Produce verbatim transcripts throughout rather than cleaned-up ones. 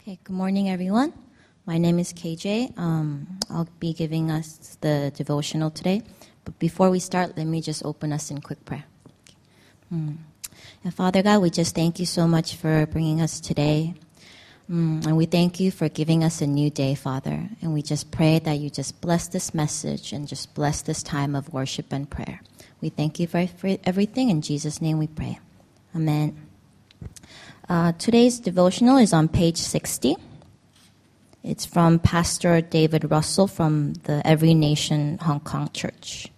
Okay, good morning, everyone. My name is K J. Um, I'll be giving us the devotional today. But before we start, let me just open us in quick prayer. Mm. And Father God, we just thank you so much for bringing us today. Mm. And we thank you for giving us a new day, Father. And we just pray that you just bless this message and just bless this time of worship and prayer. We thank you for, for everything. In Jesus' name we pray. Amen. Uh, today's devotional is on page sixty. It's from Pastor David Russell from the Every Nation Hong Kong Church.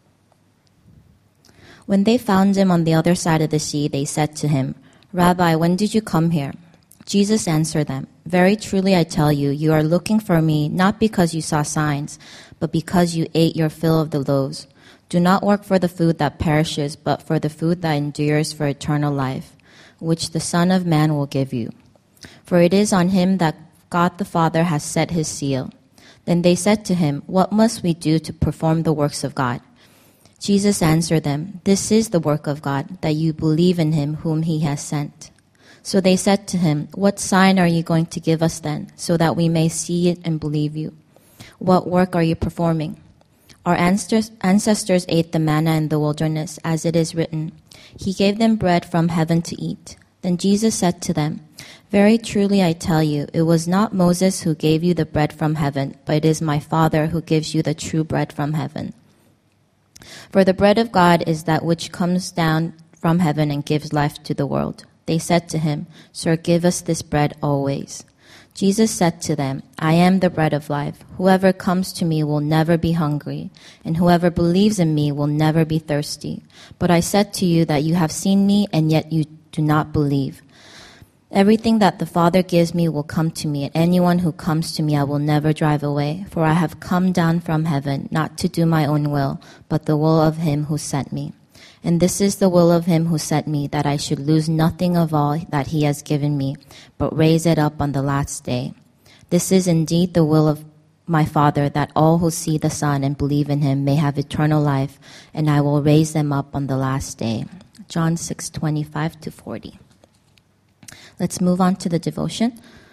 When they found him on the other side of the sea, they said to him, "Rabbi, when did you come here?" Jesus answered them, "Very truly I tell you, you are looking for me not because you saw signs, but because you ate your fill of the loaves. Do not work for the food that perishes, but for the food that endures for eternal life, which the Son of Man will give you. For it is on him that God the Father has set his seal." Then they said to him, "What must we do to perform the works of God?" Jesus answered them, "This is the work of God, that you believe in him whom he has sent." So they said to him, "What sign are you going to give us then, so that we may see it and believe you? What work are you performing? Our ancestors, ancestors ate the manna in the wilderness, as it is written, 'He gave them bread from heaven to eat.'" Then Jesus said to them, "Very truly I tell you, it was not Moses who gave you the bread from heaven, but it is my Father who gives you the true bread from heaven. For the bread of God is that which comes down from heaven and gives life to the world." They said to him, "Sir, give us this bread always." Jesus said to them, "I am the bread of life. Whoever comes to me will never be hungry, and whoever believes in me will never be thirsty. But I said to you that you have seen me, and yet you do not believe. Everything that the Father gives me will come to me, and anyone who comes to me I will never drive away. For I have come down from heaven, not to do my own will, but the will of him who sent me. And this is the will of him who sent me, that I should lose nothing of all that he has given me, but raise it up on the last day. This is indeed the will of my Father, that all who see the Son and believe in him may have eternal life, and I will raise them up on the last day." John six twenty-five to forty. Let's move on to the devotion.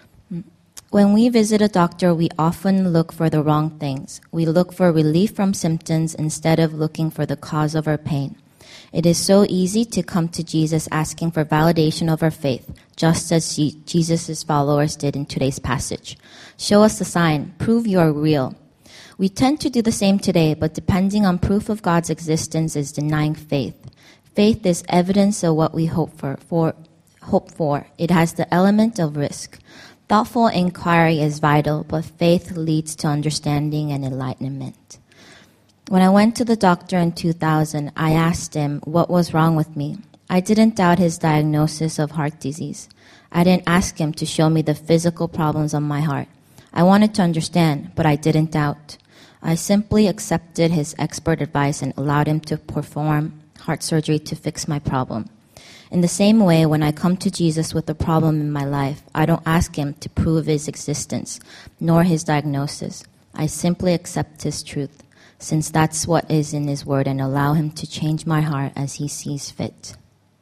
When we visit a doctor, we often look for the wrong things. We look for relief from symptoms instead of looking for the cause of our pain. It is so easy to come to Jesus asking for validation of our faith, just as Jesus' followers did in today's passage. Show us a sign. Prove you are real. We tend to do the same today, but depending on proof of God's existence is denying faith. Faith is evidence of what we hope for, for, hope for. It has the element of risk. Thoughtful inquiry is vital, but faith leads to understanding and enlightenment. When I went to the doctor in two thousand, I asked him what was wrong with me. I didn't doubt his diagnosis of heart disease. I didn't ask him to show me the physical problems on my heart. I wanted to understand, but I didn't doubt. I simply accepted his expert advice and allowed him to perform heart surgery to fix my problem. In the same way, when I come to Jesus with a problem in my life, I don't ask him to prove his existence, nor his diagnosis. I simply accept his truth, since that's what is in his word, and allow him to change my heart as he sees fit.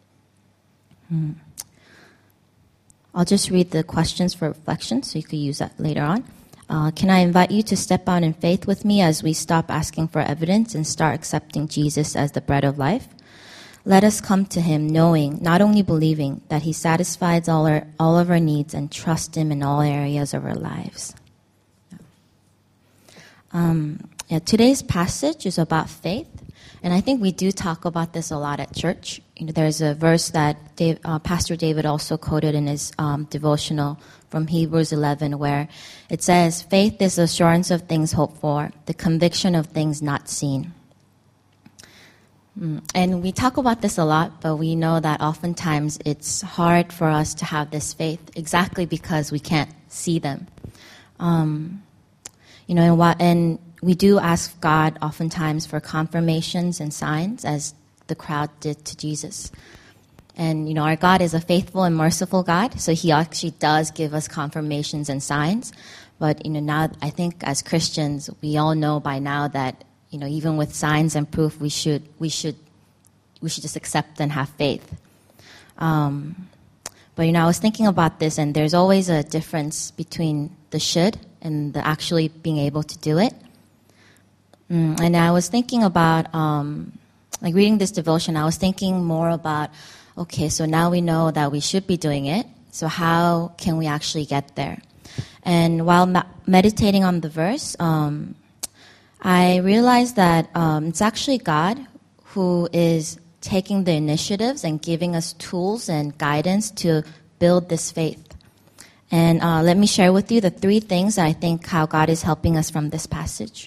Hmm. I'll just read the questions for reflection, so you could use that later on. Uh, can I invite you to step out in faith with me as we stop asking for evidence and start accepting Jesus as the bread of life? Let us come to him knowing, not only believing, that he satisfies all, our, all of our needs, and trust him in all areas of our lives. Um, yeah, today's passage is about faith, and I think we do talk about this a lot at church. You know, there's a verse that Dave, uh, Pastor David also quoted in his um, devotional from Hebrews eleven, where it says, "Faith is the assurance of things hoped for, the conviction of things not seen." Mm. And we talk about this a lot, but we know that oftentimes it's hard for us to have this faith exactly because we can't see them. Um, you know, and, what, and we do ask God oftentimes for confirmations and signs, as the crowd did to Jesus. And, you know, our God is a faithful and merciful God, so he actually does give us confirmations and signs. But, you know, now I think as Christians, we all know by now that, you know, even with signs and proof, we should we should we should just accept and have faith. Um, But, you know, I was thinking about this, and there's always a difference between the should and the actually being able to do it. Mm, and I was thinking about, um, like reading this devotion, I was thinking more about, okay, so now we know that we should be doing it. So how can we actually get there? And while ma- meditating on the verse, um, I realized that um, it's actually God who is taking the initiatives and giving us tools and guidance to build this faith. And uh, let me share with you the three things that I think how God is helping us from this passage.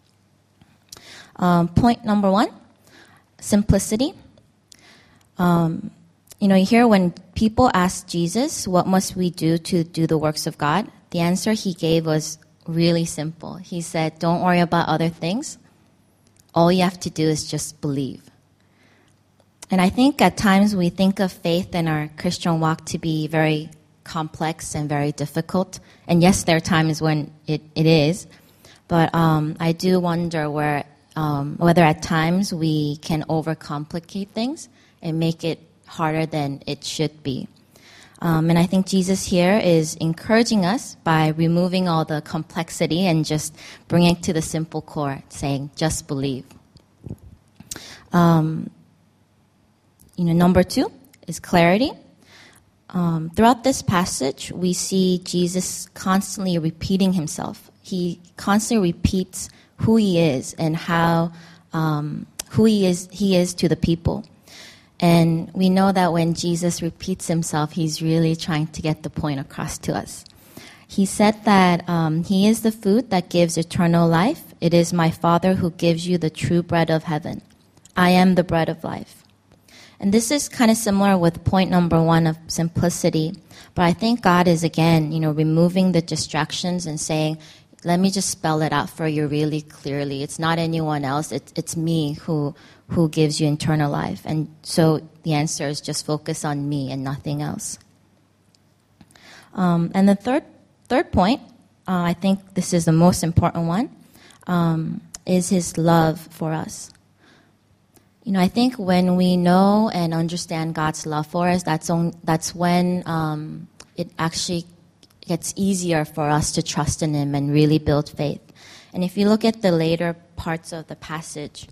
Um, point number one, simplicity. Um, you know, here when people ask Jesus, what must we do to do the works of God? The answer he gave was really simple. He said, don't worry about other things. All you have to do is just believe. And I think at times we think of faith in our Christian walk to be very complex and very difficult. And yes, there are times when it, it is. But um, I do wonder where, um, whether at times we can overcomplicate things and make it harder than it should be. Um, and I think Jesus here is encouraging us by removing all the complexity and just bringing it to the simple core, saying, just believe. Um, you know, number two is clarity. Um, throughout this passage, we see Jesus constantly repeating himself. He constantly repeats who he is and how um, who he is. He is to the people. And we know that when Jesus repeats himself, he's really trying to get the point across to us. He said that um, he is the food that gives eternal life. It is my Father who gives you the true bread of heaven. I am the bread of life. And this is kind of similar with point number one of simplicity. But I think God is, again, you know, removing the distractions and saying, let me just spell it out for you really clearly. It's not anyone else. It's, it's me who who gives you eternal life. And so the answer is just focus on me and nothing else. Um, and the third third point, uh, I think this is the most important one, um, is his love for us. You know, I think when we know and understand God's love for us, that's on, that's when um, it actually gets easier for us to trust in him and really build faith. And if you look at the later parts of the passage,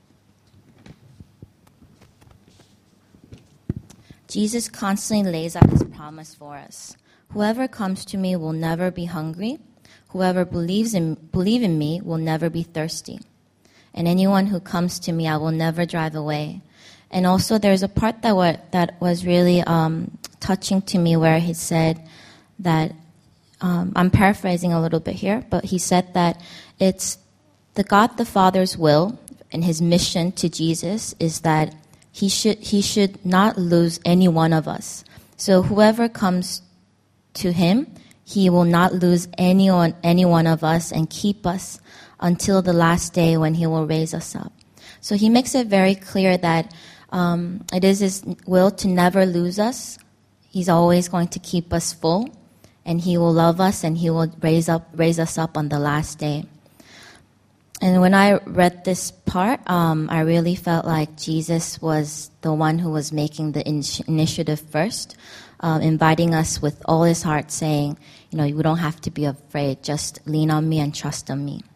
Jesus constantly lays out his promise for us. Whoever comes to me will never be hungry. Whoever believes in, believe in me will never be thirsty. And anyone who comes to me, I will never drive away. And also there's a part that, were, that was really um, touching to me where he said that, um, I'm paraphrasing a little bit here, but he said that it's the God the Father's will and his mission to Jesus is that he should, he should not lose any one of us. So whoever comes to him, he will not lose anyone, any one of us and keep us until the last day when he will raise us up. So he makes it very clear that um, it is his will to never lose us. He's always going to keep us full, and he will love us, and he will raise up, raise us up on the last day. And when I read this part, um, I really felt like Jesus was the one who was making the in- initiative first, um, inviting us with all his heart, saying, you know, you don't have to be afraid. Just lean on me and trust on me.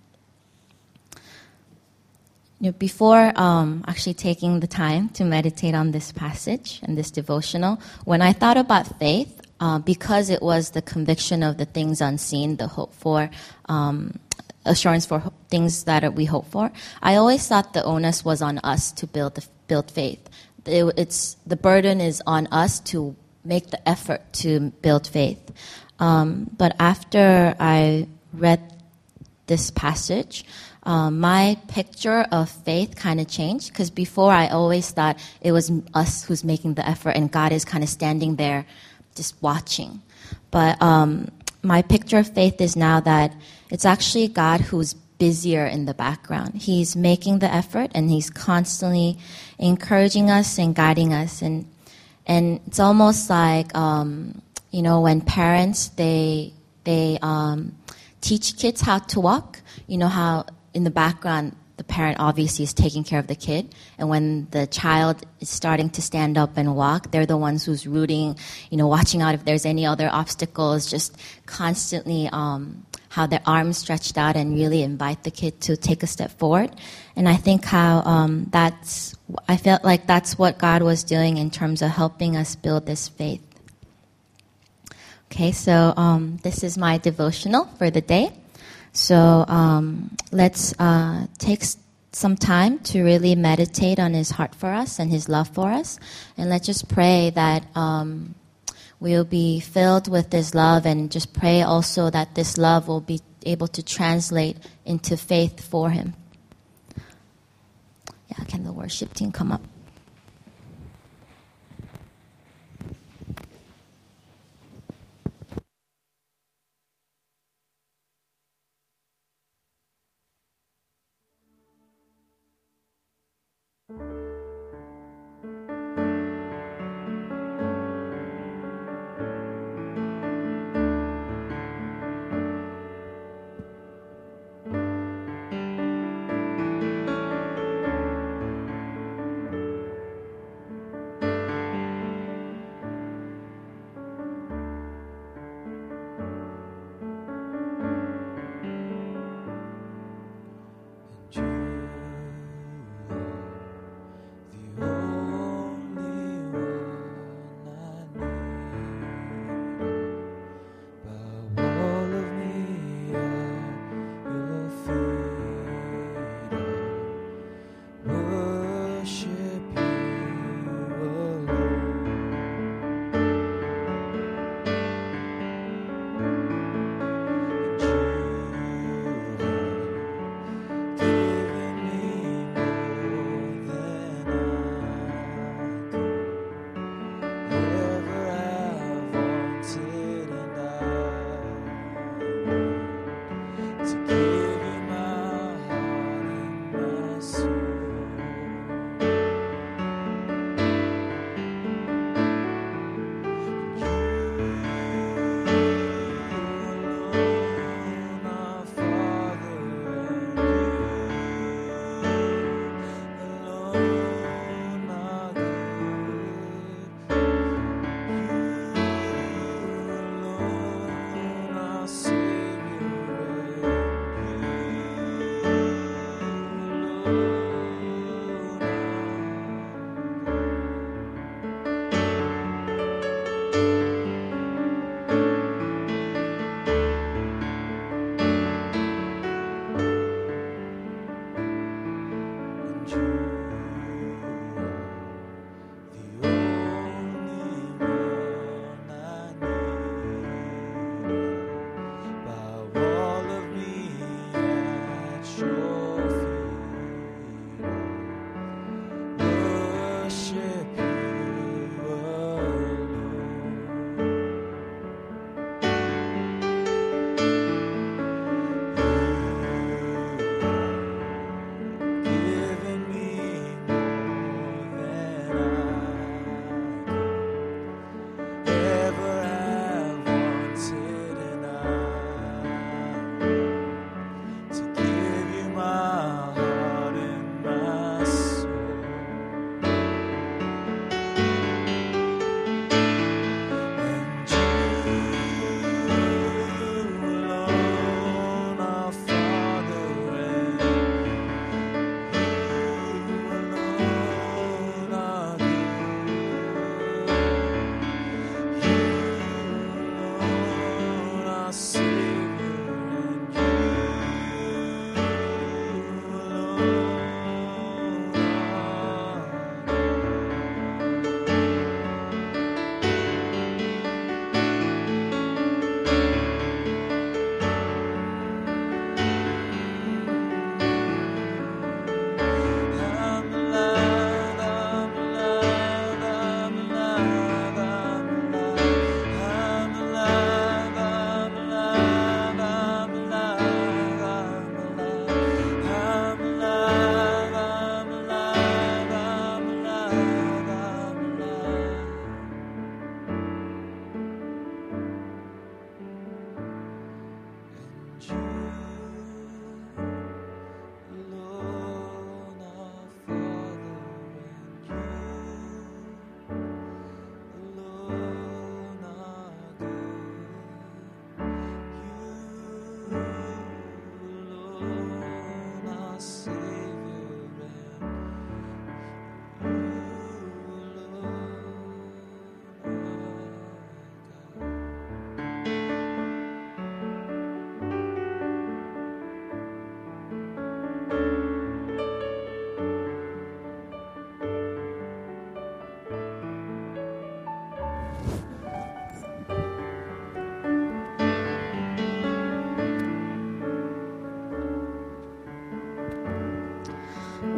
You know, before um, actually taking the time to meditate on this passage and this devotional, when I thought about faith, uh, because it was the conviction of the things unseen, the hope for, um, assurance for ho- things that we hope for, I always thought the onus was on us to build the, build faith. It, it's the burden is on us to make the effort to build faith. Um, but after I read this passage, Um, my picture of faith kind of changed, because before I always thought it was us who's making the effort and God is kind of standing there just watching. But um, my picture of faith is now that it's actually God who's busier in the background. He's making the effort and he's constantly encouraging us and guiding us. And and it's almost like, um, you know, when parents, they, they um, teach kids how to walk, you know, how in the background, the parent obviously is taking care of the kid, and when the child is starting to stand up and walk, they're the ones who's rooting, you know, watching out if there's any other obstacles, just constantly um, how their arms stretched out and really invite the kid to take a step forward. And I think how um, that's, I felt like that's what God was doing in terms of helping us build this faith. Okay, so um, this is my devotional for the day. So um, let's uh, take some time to really meditate on His heart for us and His love for us. And let's just pray that um, we'll be filled with this love, and just pray also that this love will be able to translate into faith for Him. Yeah, can the worship team come up?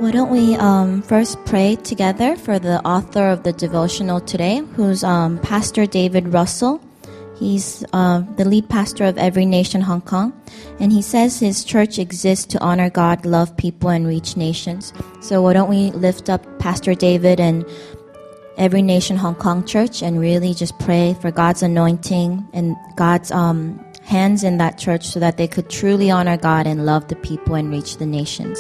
Why don't we um, first pray together for the author of the devotional today, who's um, Pastor David Russell. He's uh, the lead pastor of Every Nation Hong Kong, and he says his church exists to honor God, love people, and reach nations. So why don't we lift up Pastor David and Every Nation Hong Kong Church and really just pray for God's anointing and God's um, hands in that church so that they could truly honor God and love the people and reach the nations.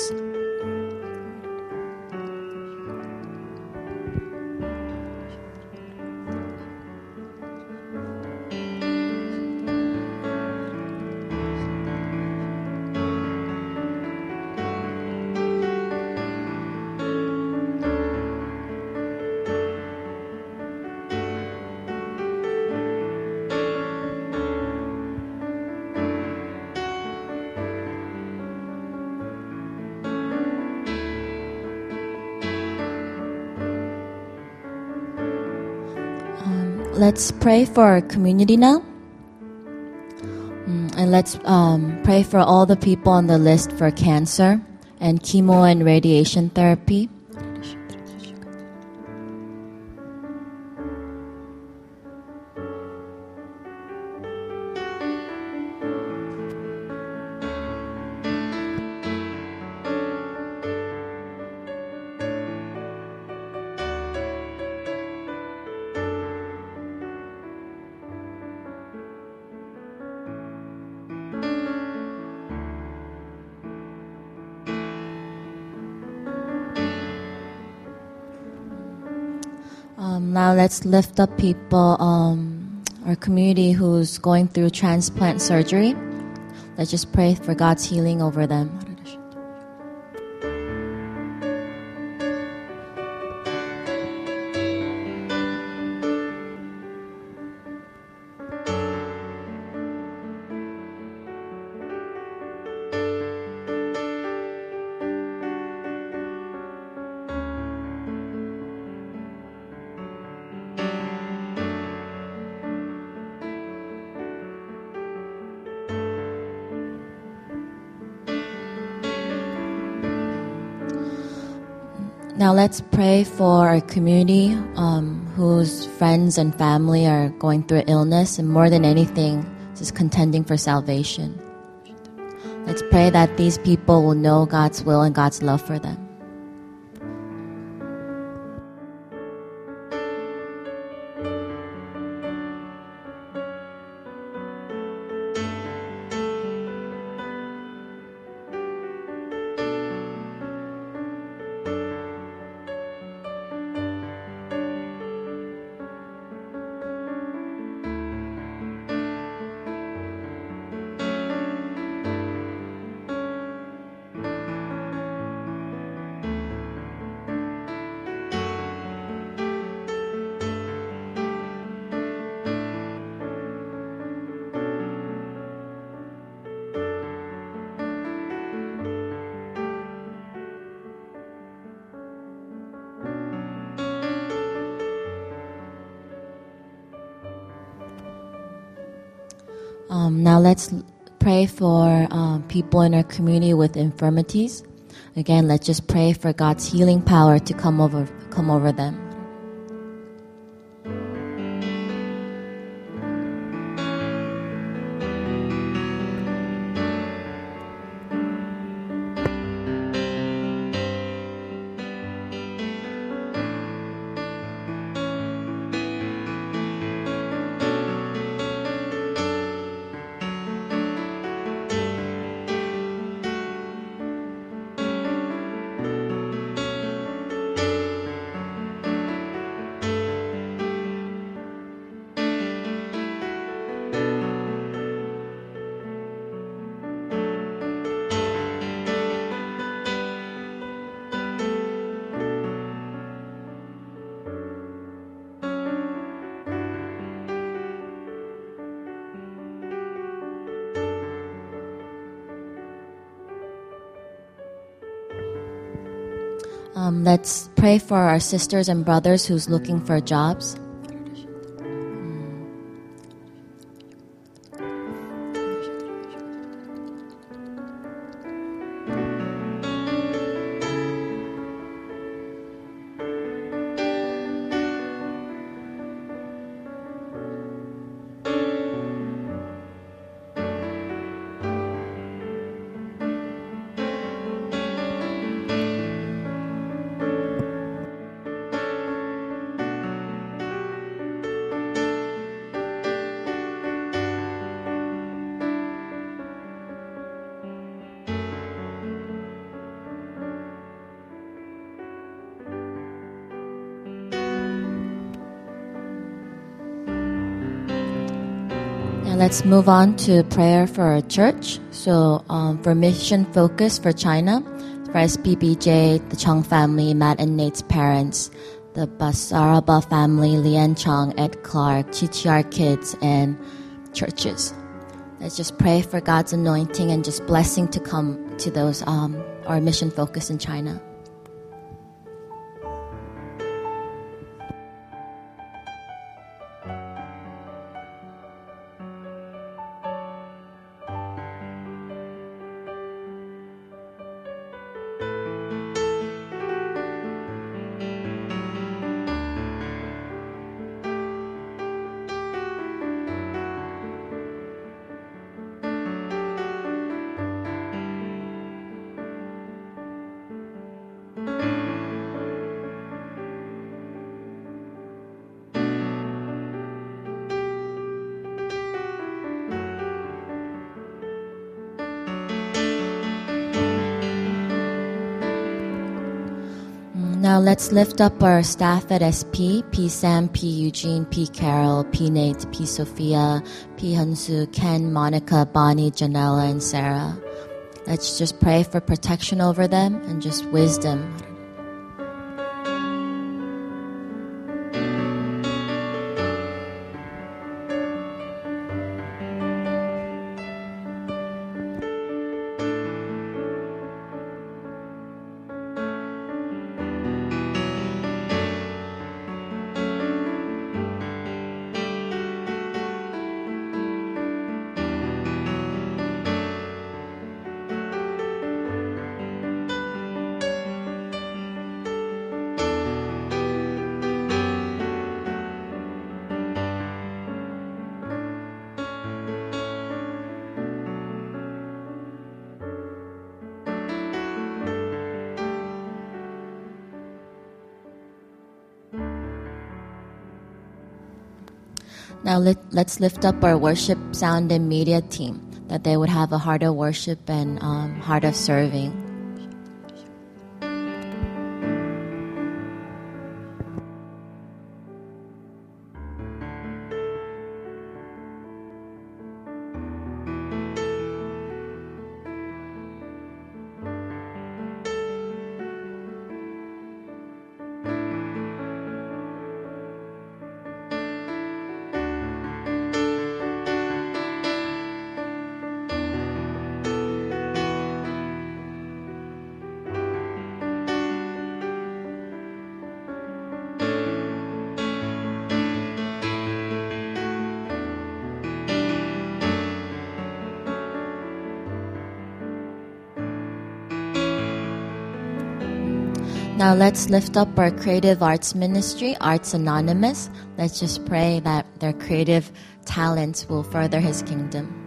Let's pray for our community now. Mm, and let's um, pray for all the people on the list for cancer and chemo and radiation therapy. Um, now let's lift up people, um, our community who's going through transplant surgery. Let's just pray for God's healing over them. Now let's pray for our community um, whose friends and family are going through illness and more than anything, just contending for salvation. Let's pray that these people will know God's will and God's love for them. Um, now let's pray for uh, people in our community with infirmities. Again, let's just pray for God's healing power to come over, come over them. Um, let's pray for our sisters and brothers who's looking for jobs. Now let's move on to prayer for our church. So um, for mission focus for China, for S P B J, the Chung family, Matt and Nate's parents, the Basaraba family, Lian Chung, Ed Clark, Chichiar kids, and churches. Let's just pray for God's anointing and just blessing to come to those, um, our mission focus in China. Now let's lift up our staff at S P, P. Sam, P. Eugene, P. Carol, P. Nate, P. Sophia, P. Hansu, Ken, Monica, Bonnie, Janella, and Sarah. Let's just pray for protection over them and just wisdom. Now let, let's lift up our worship, sound, and media team, that they would have a heart of worship and um, heart of serving. Now let's lift up our creative arts ministry, Arts Anonymous. Let's just pray that their creative talents will further His kingdom.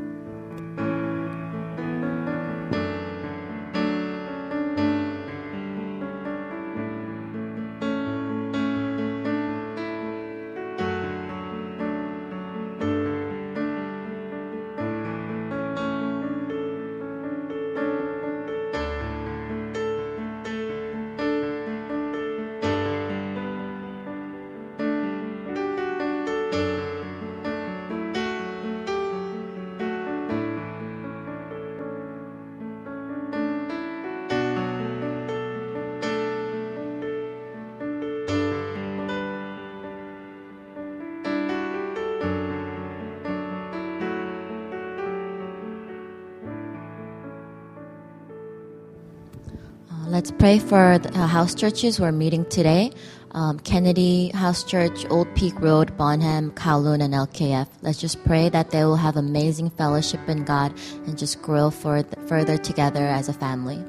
Let's pray for the house churches we're meeting today. Um, Kennedy House Church, Old Peak Road, Bonham, Kowloon, and L K F. Let's just pray that they will have amazing fellowship in God and just grow for, further together as a family.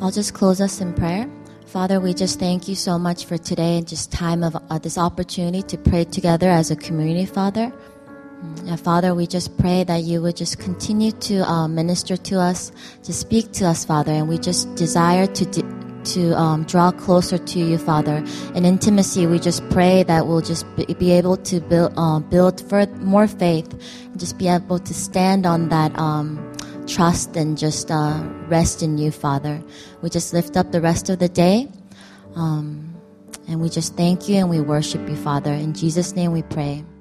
I'll just close us in prayer. Father, we just thank you so much for today and just time of uh, this opportunity to pray together as a community, Father. And Father, we just pray that you would just continue to uh, minister to us, to speak to us, Father, and we just desire to de- to um, draw closer to you, Father. In intimacy, we just pray that we'll just be, be able to build uh, build for more faith, and just be able to stand on that um, trust and just uh, rest in you, Father. We just lift up the rest of the day, um, and we just thank you and we worship you, Father. In Jesus' name we pray.